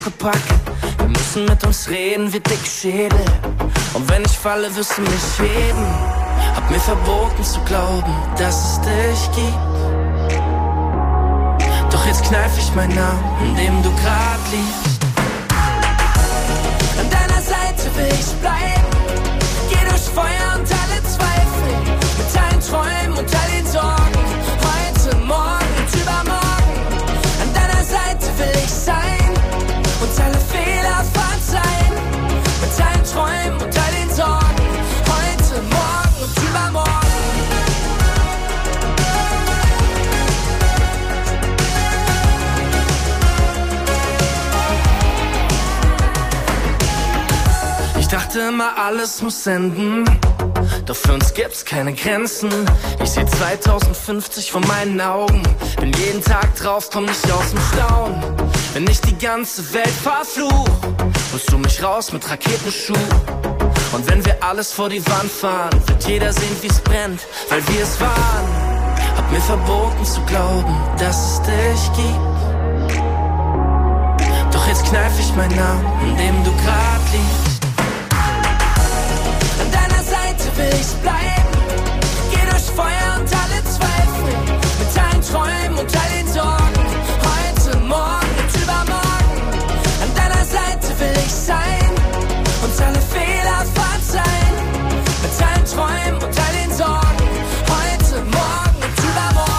packen. Wir müssen mit uns reden wie dicke Schädel. Und wenn ich falle, wirst du mich heben. Hab mir verboten zu glauben, dass es dich gibt. Doch jetzt kneif ich meinen Namen, in dem du grad liegst. An deiner Seite will ich bleiben. Geh durch Feuer und alle Zweifel. Mit allen Träumen und all den Sorgen. Heute, morgen und übermorgen. An deiner Seite will ich sein. Und alle Fehler verzeihen. Mit allen Träumen und all den Sorgen. Heute, morgen und übermorgen. Ich dachte immer, alles muss enden. Doch für uns gibt's keine Grenzen. Ich seh 2050 vor meinen Augen. Bin jeden Tag drauf, komm nicht aus dem Staunen. Wenn ich die ganze Welt verfluch, holst du mich raus mit Raketenschuh. Und wenn wir alles vor die Wand fahren, wird jeder sehen, wie's brennt, weil wir es waren. Hab mir verboten zu glauben, dass es dich gibt. Doch jetzt kneif ich meinen Namen, in dem du grad liegst. An deiner Seite will ich bleiben. Geh durch Feuer und alle Zweifel. Mit allen Träumen und all den Sorgen. Heute, morgen und übermorgen. An deiner Seite will ich sein. Und alle Fehler verzeihen. Mit allen Träumen und all den Sorgen. Heute, morgen und übermorgen.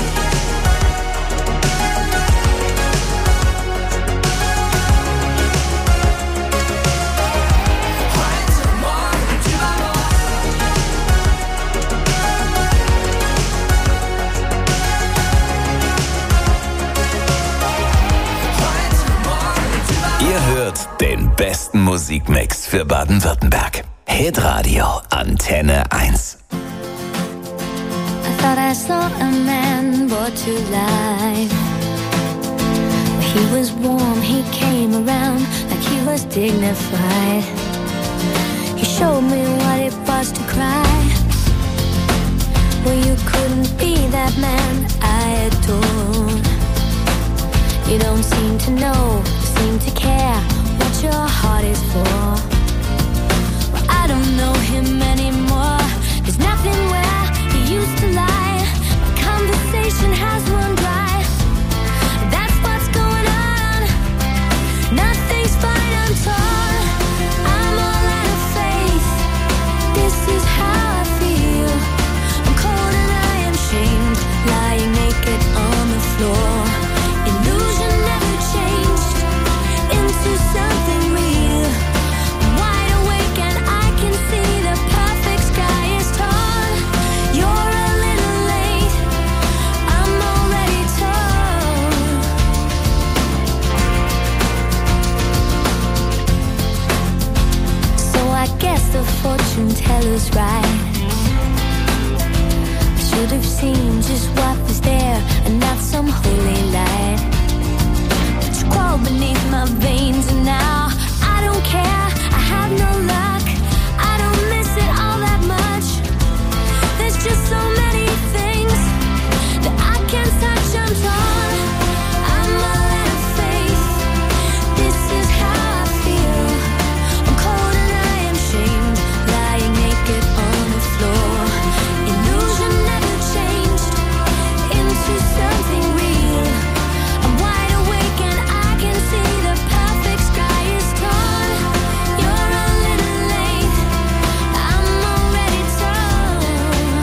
Ihr hört den besten Musikmix für Baden-Württemberg. Hitradio Antenne 1. I thought I saw a man brought to life. He was warm, he came around like he was dignified. He showed me what it was to cry. Well, you couldn't be that man I adored. You don't seem to know, seem to care what your heart is for. Well, I don't know him anymore. There's nothing where he used to lie. My conversation has run dry. That's what's going on. Nothing's fine, I'm torn. I'm all out of faith. This is how I feel. I'm cold and I am shamed, lying naked on the floor. Illusion never changed into something real. I'm wide awake and I can see the perfect sky is torn. You're a little late, I'm already torn. So I guess the fortune teller's right. I should have seen just what was there and not some holy light. But you crawl beneath my veins and now I don't care, I have no luck. I don't miss it all that much. There's just so many things that I can't touch, I'm torn. I'm all out of faith. This is how I feel. I'm cold and I am shamed, lying naked on the floor. Illusion never changed into something real. I'm wide awake and I can see the perfect sky is torn. You're a little late, I'm already torn.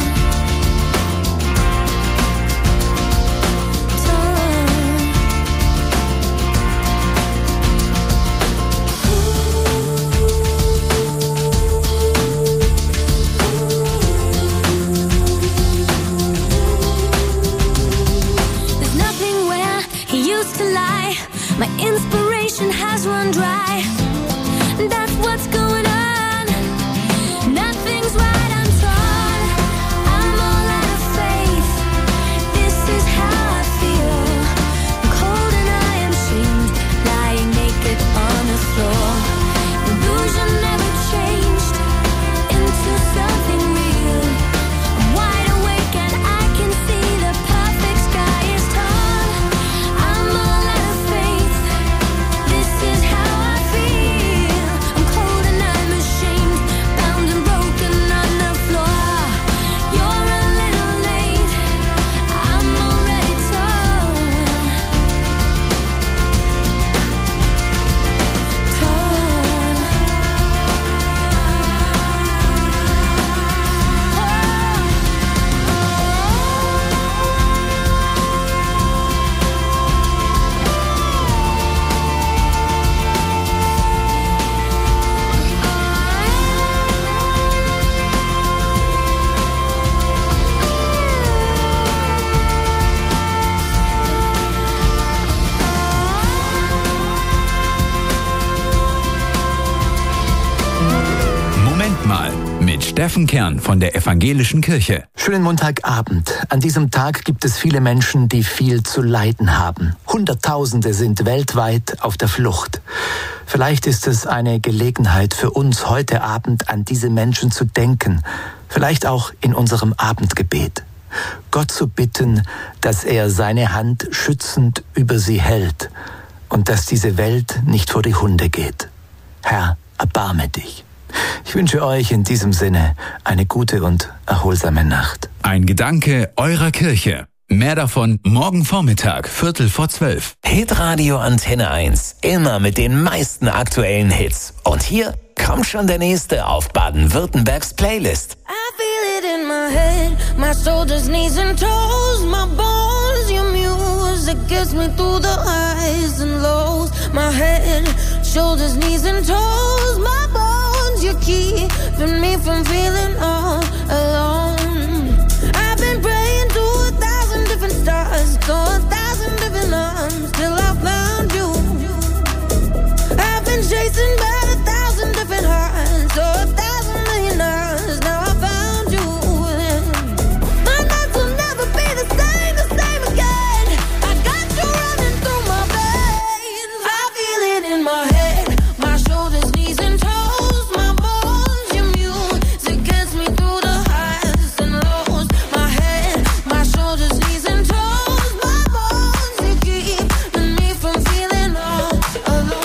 There's nothing where he used to lie. My inspiration has run dry. That's what's going on. Nothing's right, I'm torn. I'm all out of faith. This is how I feel. I'm cold and I am shamed, lying naked on the floor. Illusion never changed into something real. I'm wide awake and I can see the perfect sky is torn. I'm all out of faith. This is Steffen Kern von der Evangelischen Kirche. Schönen Montagabend. An diesem Tag gibt es viele Menschen, die viel zu leiden haben. Hunderttausende sind weltweit auf der Flucht. Vielleicht ist es eine Gelegenheit für uns, heute Abend an diese Menschen zu denken. Vielleicht auch in unserem Abendgebet. Gott zu bitten, dass er seine Hand schützend über sie hält und dass diese Welt nicht vor die Hunde geht. Herr, erbarme dich. Ich wünsche euch in diesem Sinne eine gute und erholsame Nacht. Ein Gedanke eurer Kirche. Mehr davon morgen Vormittag, 11:45. Hitradio Antenne 1. Immer mit den meisten aktuellen Hits. Und hier kommt schon der nächste auf Baden-Württembergs Playlist. I feel it in my head, my shoulders, knees and toes, my bones, your music gets me through the highs and lows. My head, shoulders, knees and toes, my bones, you keeping me from feeling all alone. I've been praying to 1,000 different stars, to 1,000 different arms, till I found you. I've been chasing by 1,000 different hearts, so 1,000 million hours, now I found you. My nights will never be the same again. I got you running through my veins. I feel it in my head, my shoulders, knees and toes, my bones, your music gets me through the highs and lows. My head, my shoulders, knees and toes, my bones, you keeping me from feeling all alone.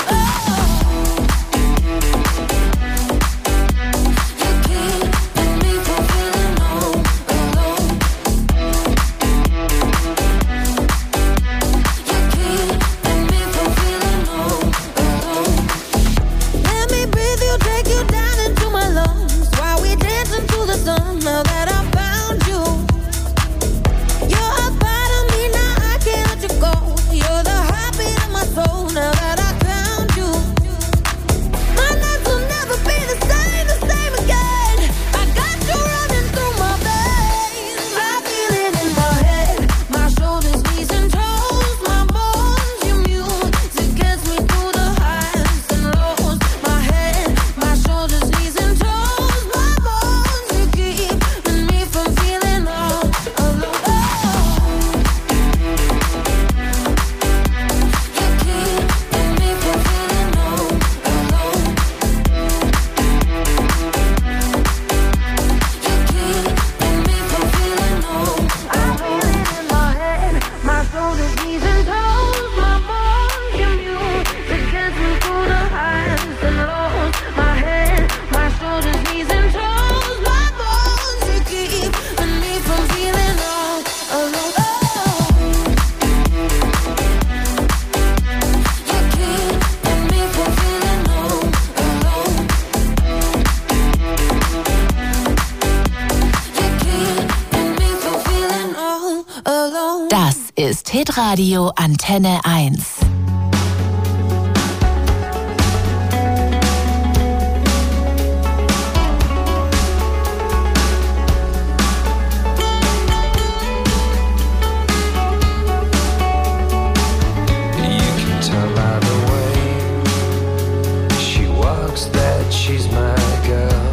Let me breathe you, take you down into my lungs while we dance into the sun. Now that I found you, you're a part of me, now I can't let you go. You're the heartbeat of my soul. Now that I found you, my nights will never be the same again. I got you running through my veins. I feel it in my head, my shoulders, knees and toes, my bones, your music gets me through the highs and lows. My head, my shoulders, knees and toes, my bones, you keeping me from feeling all alone. You keeping me from feeling all alone. You keeping me from feeling all. I feel it in my head, my shoulders, knees and toes, my bones, your music gets me through the highs and lows. My head, my shoulders, knees and toes, my bones, you keeping me from feeling all alone. You keeping me from feeling all alone. You keeping me from feeling all alone. Das ist Hitradio Antenne 1. You can tell by the way she walks that she's my girl.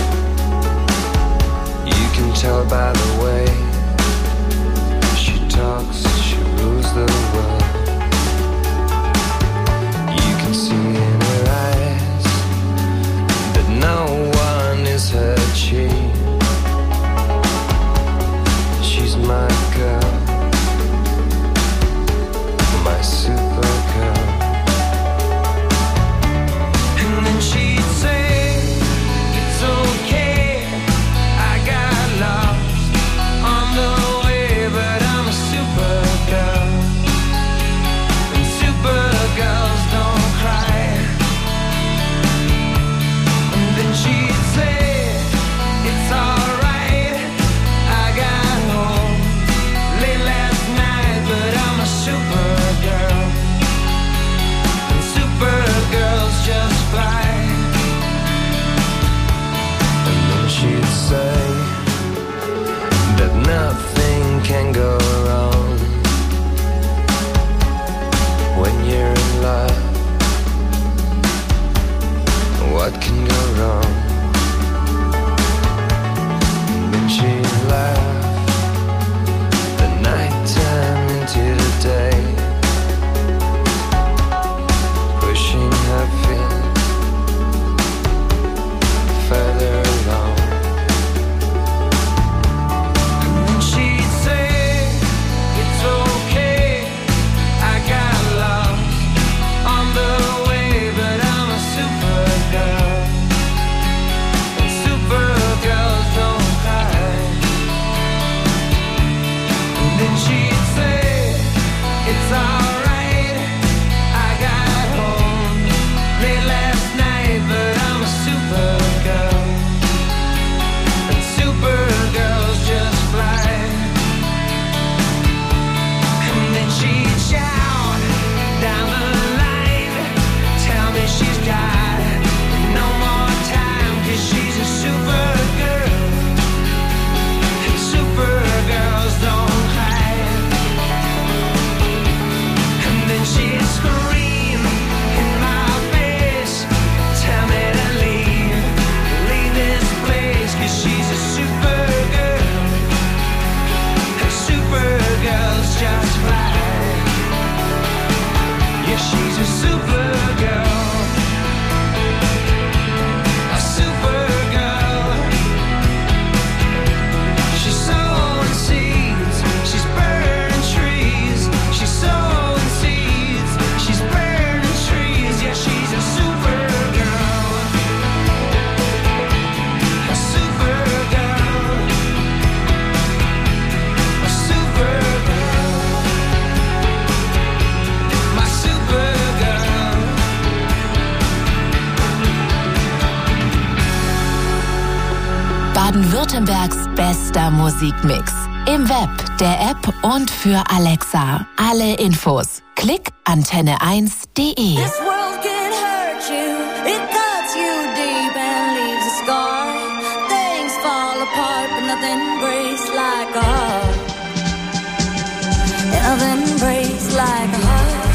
You can tell by the way she talks, she rules the world. You can see in her eyes that no one is her chief. She's my girl, my super girl. And then she'd say, it's okay, I got lost on the way, but I'm a super girl. And super girls don't cry. And then she'd say, it's alright, I got home late last night, but I'm a super girl. And super girls just fly. And then she'd say that nothing can go wrong when you're in love. What can go wrong? Baden-Württembergs bester Musikmix. Im Web, der App und für Alexa. Alle Infos. Klick antenne1.de. This world can hurt you, it cuts you deep and leaves a scar. Things fall apart, but nothing breaks like a heart. Nothing breaks like a heart.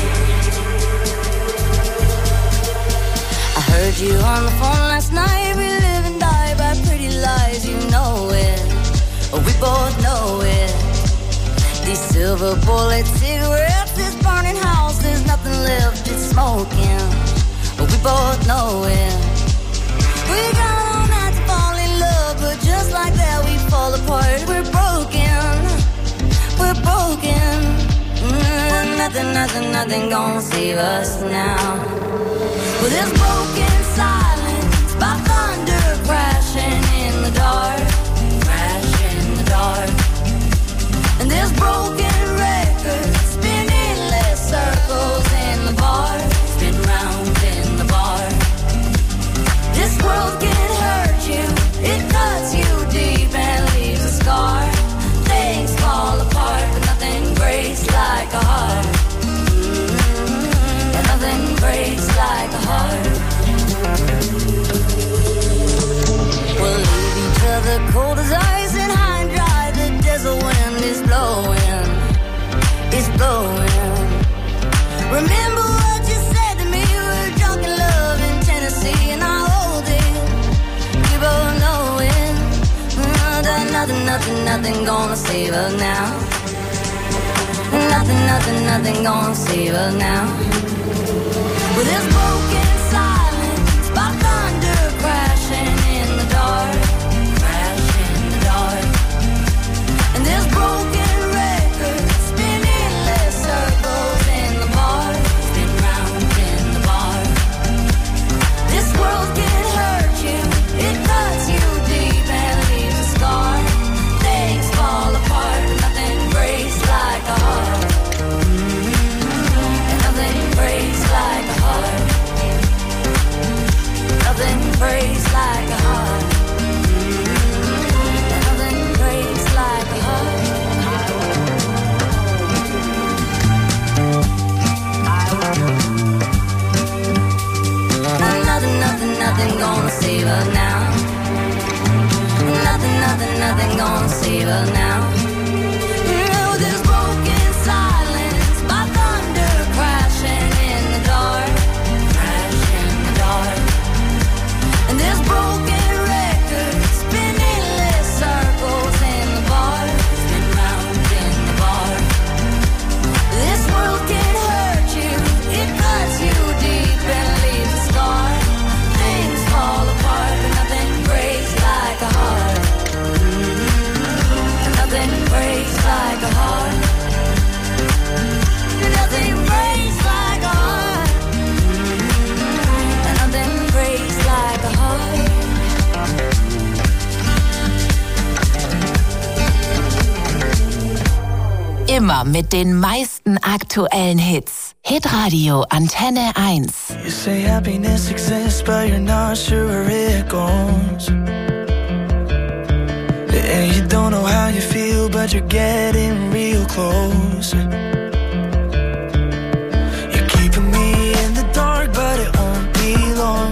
I heard you on the phone last night. We live and die by pretty lies, you know it. We both know it. These silver bullet cigarettes, this burning house, there's nothing left, it's smoking. We both know it. We got all night to fall in love, but just like that we fall apart. We're broken, we're broken. Nothing gonna save us now. Well, there's broken silence by thunder crashing in the dark. And there's broken records spinning less circles in the bar, spin round in the bar. This world can hurt you, it cuts you deep and leaves a scar. Things fall apart, but nothing breaks like a heart. And nothing breaks like a heart. We'll leave each other cold as ice and high and dry. The desert wind is blowing, it's blowing. Remember what you said to me, we were drunk in love in Tennessee, and I hold it, we both know it. Nothing gonna save us now. Nothing gonna save us now. Well, there's broken silence by thunder crashing in the dark. And there's broken records spinning less circles in the bar, spin round in the bar. This world can hurt you, it cuts you deep and leaves a scar. Things fall apart, but nothing breaks like a heart. And nothing breaks like a heart. Nothing breaks like a heart. Nothing gonna save us now. Nothing gonna save us now. No, there's broken silence by thunder crashing in the dark, crash in the dark. And there's broken records spinning less circles in the bar, spin round in the bar. This world can hurt you, it cuts you deep and leaves a scar. Things fall apart, but nothing breaks like a heart. And nothing breaks like a heart. Nothing breaks like a heart. And nothing breaks like a heart. Immer mit den meisten aktuellen Hits. Hitradio Antenne 1. You say happiness exists, but you're not sure where it goes. And you don't know how you feel, but you're getting real close. You're keeping me in the dark, but it won't be long.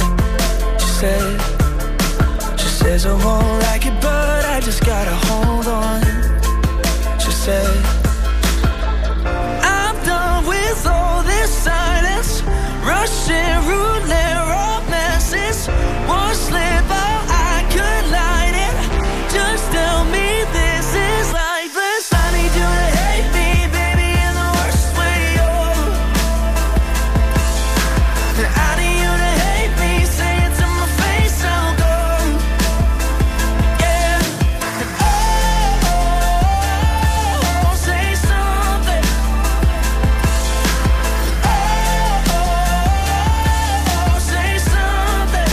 She says I won't like it, but I just gotta hold on. She said, I'm done with all this silence, Russian roulette romances. One slip out, I could light it. Just tell me this is lifeless. I need you to hate me, baby, in the worst way, oh. I need you to hate me, say it to my face, I'll go. Yeah. Oh, say something. Oh, say something.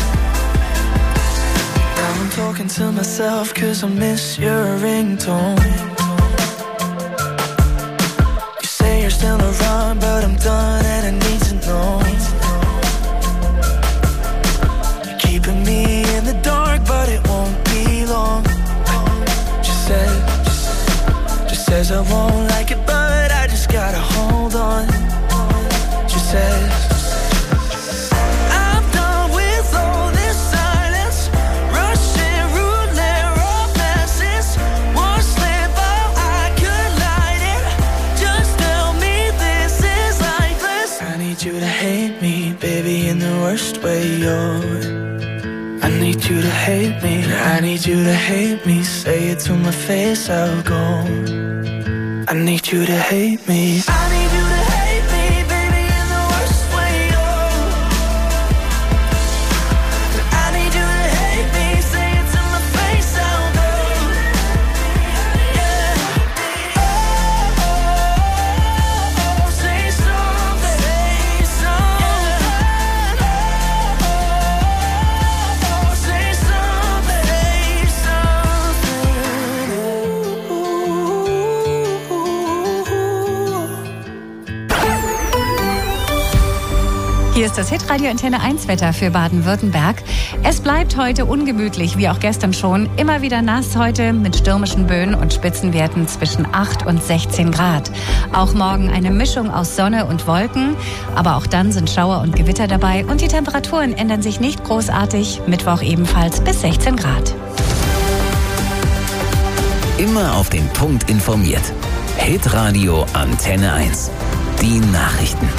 Now I'm talking to myself, cause I miss your ringtone. You say you're still around, but I'm done and I need to know. You're keeping me in the dark, but it won't be long. worst way, yo. I need you to hate me, I need you to hate me. Say it to my face, I'll go. I need you to hate me. I need you to hate me, baby, in the worst way, yo. I need you to hate me, say it to my face, I'll go. Yeah. Oh, say something, say something. Oh, say something, Hier ist das Hitradio Antenne 1 Wetter für Baden-Württemberg. Es bleibt heute ungemütlich, wie auch gestern schon. Immer wieder nass heute mit stürmischen Böen und Spitzenwerten zwischen 8 und 16 Grad. Auch morgen eine Mischung aus Sonne und Wolken. Aber auch dann sind Schauer und Gewitter dabei. Und die Temperaturen ändern sich nicht großartig. Mittwoch ebenfalls bis 16 Grad. Immer auf den Punkt informiert. Hitradio Antenne 1. Die Nachrichten.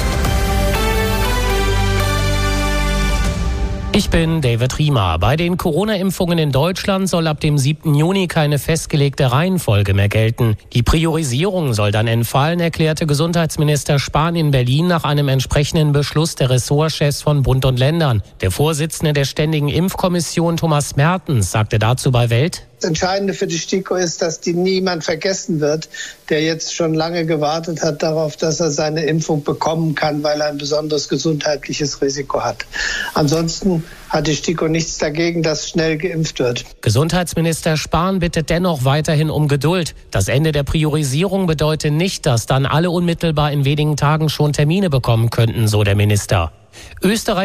Ich bin David Riemer. Bei den Corona-Impfungen in Deutschland soll ab dem 7. Juni keine festgelegte Reihenfolge mehr gelten. Die Priorisierung soll dann entfallen, erklärte Gesundheitsminister Spahn in Berlin nach einem entsprechenden Beschluss der Ressortchefs von Bund und Ländern. Der Vorsitzende der Ständigen Impfkommission, Thomas Mertens, sagte dazu bei Welt: Das Entscheidende für die STIKO ist, dass die niemand vergessen wird, der jetzt schon lange gewartet hat darauf, dass er seine Impfung bekommen kann, weil er ein besonderes gesundheitliches Risiko hat. Ansonsten hat die STIKO nichts dagegen, dass schnell geimpft wird. Gesundheitsminister Spahn bittet dennoch weiterhin um Geduld. Das Ende der Priorisierung bedeutet nicht, dass dann alle unmittelbar in wenigen Tagen schon Termine bekommen könnten, so der Minister. Österreich